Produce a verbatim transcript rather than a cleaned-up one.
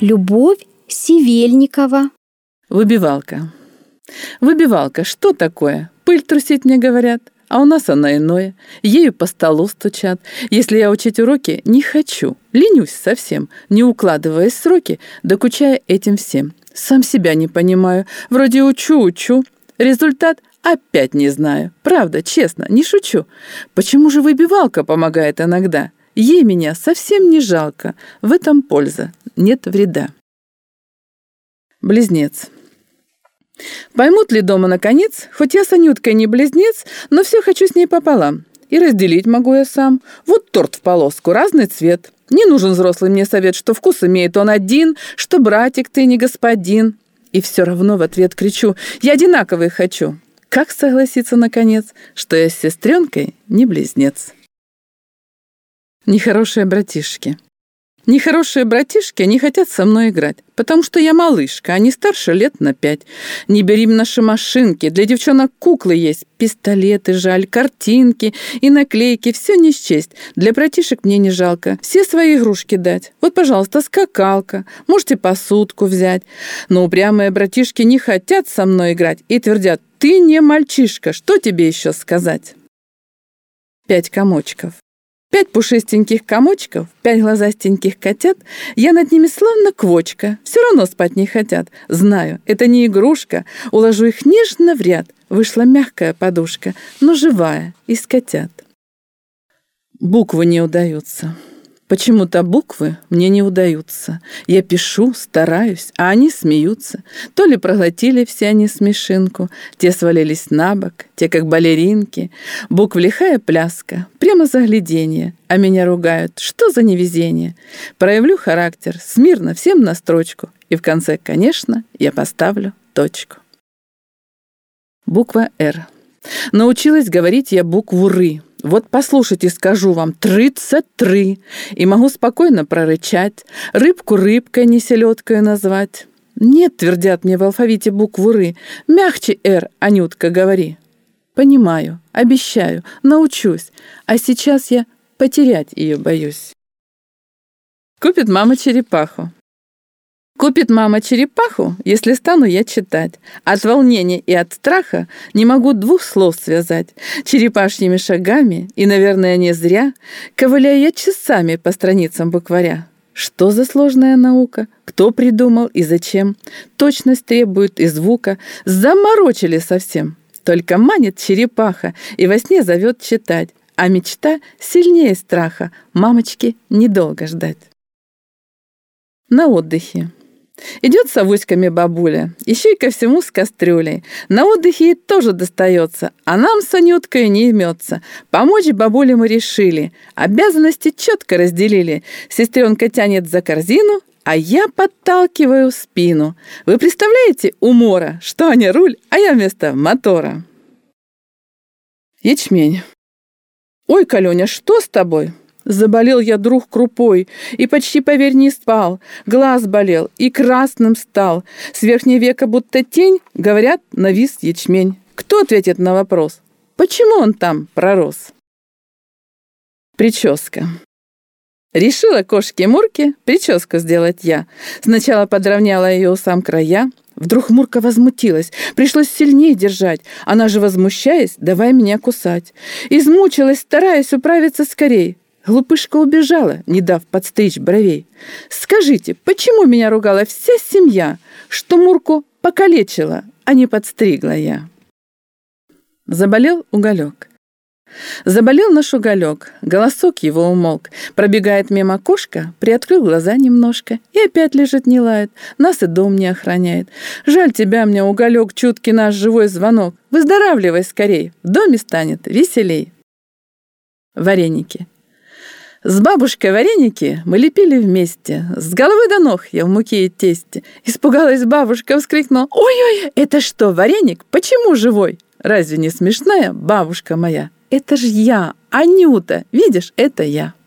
Любовь Севельникова. Выбивалка. Выбивалка, что такое? Пыль трусить мне говорят, а у нас она иное. Ею по столу стучат. Если я учить уроки, не хочу. Ленюсь совсем, не укладываясь в сроки, докучая этим всем. Сам себя не понимаю. Вроде учу-учу. Результат опять не знаю. Правда, честно, не шучу. Почему же выбивалка помогает иногда? Ей меня совсем не жалко. В этом польза, нет вреда. Близнец. Поймут ли дома наконец, хоть я с Анюткой не близнец, но все хочу с ней пополам. И разделить могу я сам. Вот торт в полоску, разный цвет. Не нужен взрослый мне совет, что вкус имеет он один, что братик ты не господин. И все равно в ответ кричу: я одинаковый хочу. Как согласиться, наконец, что я с сестренкой не близнец? Нехорошие братишки. Нехорошие братишки не хотят со мной играть, потому что я малышка, они старше лет на пять. Не бери наши машинки, для девчонок куклы есть, пистолеты жаль, картинки и наклейки, все не счесть. Для братишек мне не жалко, все свои игрушки дать. Вот, пожалуйста, скакалка, можете посудку взять. Но упрямые братишки не хотят со мной играть и твердят: ты не мальчишка, что тебе еще сказать? Пять комочков. Пять пушистеньких комочков, пять глазастеньких котят, я над ними словно квочка, все равно спать не хотят. Знаю, это не игрушка, уложу их нежно в ряд, вышла мягкая подушка, но живая, из котят. Буквы не удаются. Почему-то буквы мне не удаются. Я пишу, стараюсь, а они смеются. То ли проглотили все они смешинку, те свалились на бок, те как балеринки. Букв лихая пляска, прямо загляденье, а меня ругают: что за невезение? Проявлю характер, смирно всем на строчку, и в конце, конечно, я поставлю точку. Буква «Р». Научилась говорить я букву «Ры». Вот послушайте, скажу вам: тридцать три. И могу спокойно прорычать, рыбку рыбкой, не селедкой назвать. Нет, твердят мне в алфавите букву «Ры». Мягче «Р», Анютка, говори. Понимаю, обещаю, научусь. А сейчас я потерять ее боюсь. Купит мама черепаху. Купит мама черепаху, если стану я читать. От волнения и от страха не могу двух слов связать. Черепашьими шагами, и, наверное, не зря, ковыляю я часами по страницам букваря. Что за сложная наука? Кто придумал и зачем? Точность требует и звука. Заморочили совсем. Только манит черепаха и во сне зовет читать. А мечта сильнее страха. Мамочки недолго ждать. На отдыхе. Идет с авоськами бабуля, еще и ко всему с кастрюлей. На отдыхе ей тоже достается, а нам с Анюткой не имется. Помочь бабуле мы решили, обязанности четко разделили. Сестренка тянет за корзину, а я подталкиваю спину. Вы представляете умора, что Аня руль, а я вместо мотора? Ячмень. Ой, Калёня, что с тобой? Заболел я, друг, крупой, и почти, поверь, не спал. Глаз болел и красным стал. С верхнего века будто тень, говорят, навис ячмень. Кто ответит на вопрос, почему он там пророс? Прическа. Решила кошке-мурке прическу сделать я. Сначала подровняла ее у сам края. Вдруг Мурка возмутилась, пришлось сильнее держать. Она же, возмущаясь, давай меня кусать. Измучилась, стараясь управиться скорей. Глупышка убежала, не дав подстричь бровей. Скажите, почему меня ругала вся семья, что Мурку покалечила, а не подстригла я? Заболел уголек. Заболел наш уголек, голосок его умолк. Пробегает мимо кошка, приоткрыл глаза немножко и опять лежит, не лает, нас и дом не охраняет. Жаль тебя мне, уголек, чуткий наш живой звонок. Выздоравливай скорей, в доме станет веселей. Вареники. С бабушкой вареники мы лепили вместе. С головы до ног я в муке и тесте. Испугалась бабушка, вскрикнула: ой-ой, это что, вареник? Почему живой? Разве не смешная бабушка моя? Это ж я, Анюта, видишь, это я.